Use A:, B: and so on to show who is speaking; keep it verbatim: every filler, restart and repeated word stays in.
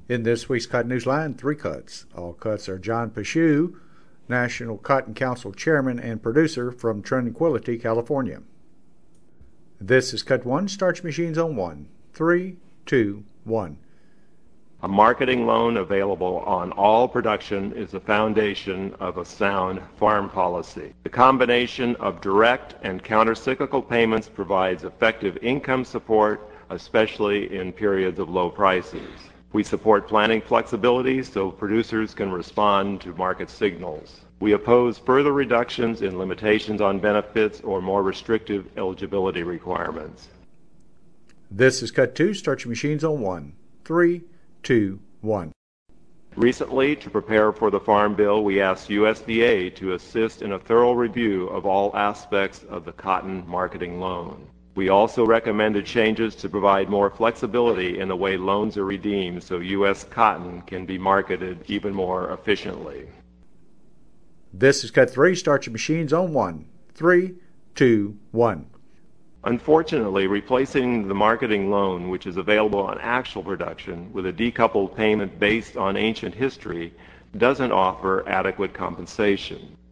A: In this week's Cotton Newsline, three cuts. All cuts are John Peshew, National Cotton Council Chairman and Producer from Tranquility, California. This is Cut one, Starch Machines on one. Three, two, one.
B: A marketing loan available on all production is the foundation of a sound farm policy. The combination of direct and countercyclical payments provides effective income support, especially in periods of low prices. We support planning flexibility so producers can respond to market signals. We oppose further reductions in limitations on benefits or more restrictive eligibility requirements.
A: This is Cut two, Starch Machines on one. Three, two, one.
B: Recently, to prepare for the Farm Bill, we asked U S D A to assist in a thorough review of all aspects of the cotton marketing loan. We also recommended changes to provide more flexibility in the way loans are redeemed so U S cotton can be marketed even more efficiently.
A: This is Cut three, Starch Machines on one. Three, two, one.
B: Unfortunately, replacing the marketing loan, which is available on actual production, with a decoupled payment based on ancient history doesn't offer adequate compensation.